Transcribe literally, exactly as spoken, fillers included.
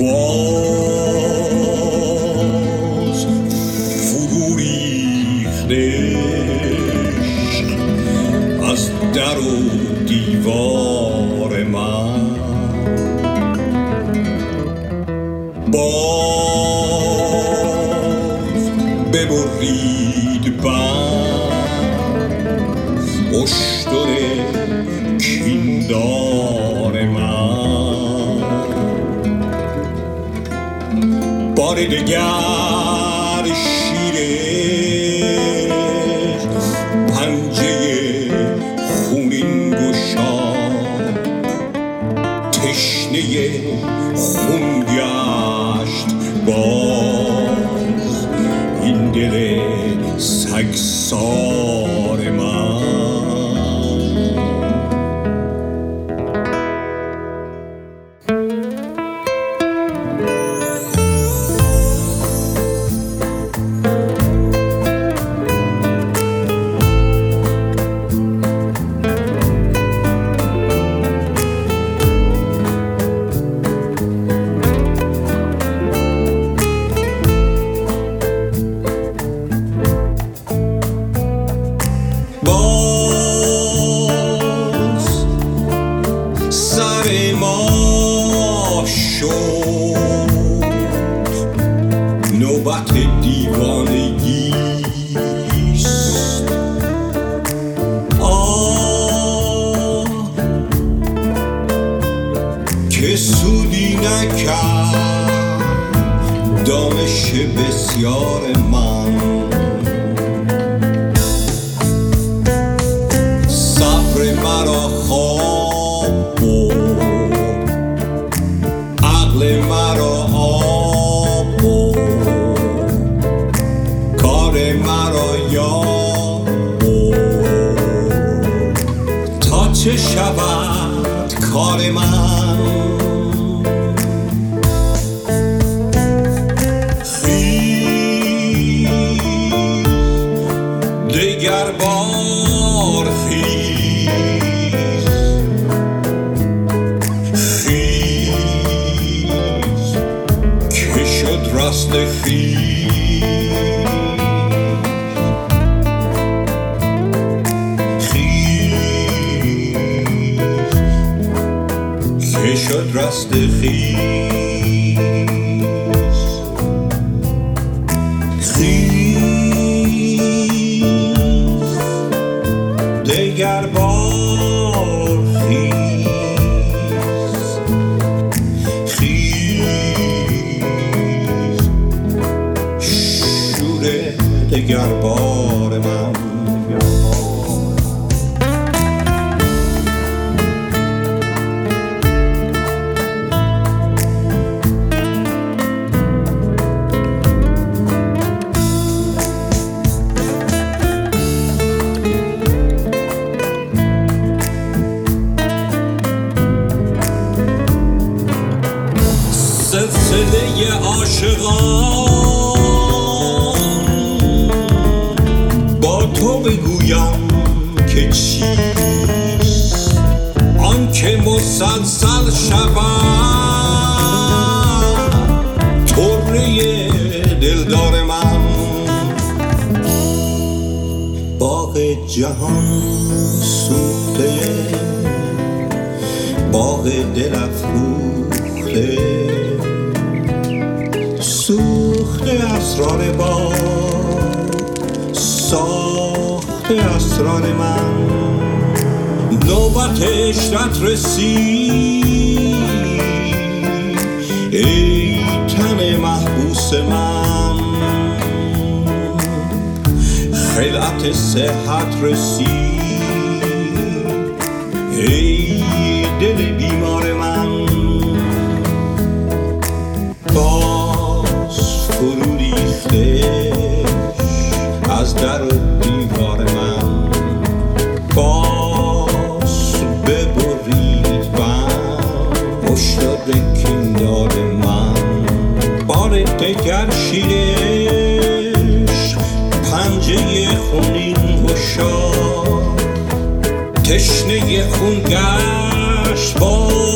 باز فرو ریختش از در و دیوار من، باز ببرید بند اشتر کیندار من، بار دگر شیرش پنجه خونین گشاد، تشنه خون گشت باز این دل سگسار من. نوبت دیوانگیست، آه که سودی نکرد دانش بسیار من، صبر مرا خواب برد، عقل مرا آب برد، کار مرا یاد برد، تا چه شود کار من. خیز دگر بار خیز، خیز که شد راست خیز، خیز که شد راست خیز، خیز دگر بار خیز، خیز شور دگر بار من. سلسله عاشقان با تو بگویم که چیست آن که مسلسل شود طره دلدار من. باغ جهان سوخته، باغ دل افروخته، سوخته اسرار باغ، ساخته اسرار من. نوبت عشرت رسید ای تن محبوس من، خلعت صحت رسید ای دل بیمار من. باز فرو ریختش از در و دیوار من، باز ببرید بند اشتر کیندار من. بار دگر شیرش پنجه خونین گشاد، تشنه خون گشت باز